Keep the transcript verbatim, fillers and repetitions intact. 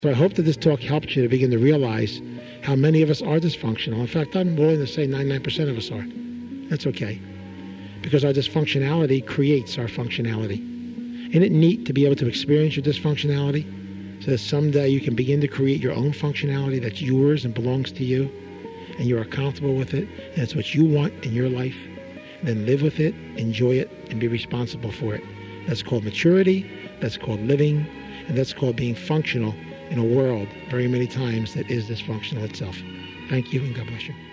So I hope that this talk helped you to begin to realize how many of us are dysfunctional. In fact, I'm willing to say ninety-nine percent of us are. That's okay. Because our dysfunctionality creates our functionality. Isn't it neat to be able to experience your dysfunctionality so that someday you can begin to create your own functionality that's yours and belongs to you, and you are comfortable with it, and it's what you want in your life? Then live with it, enjoy it, and be responsible for it. That's called maturity, that's called living, and that's called being functional in a world very many times that is dysfunctional itself. Thank you, and God bless you.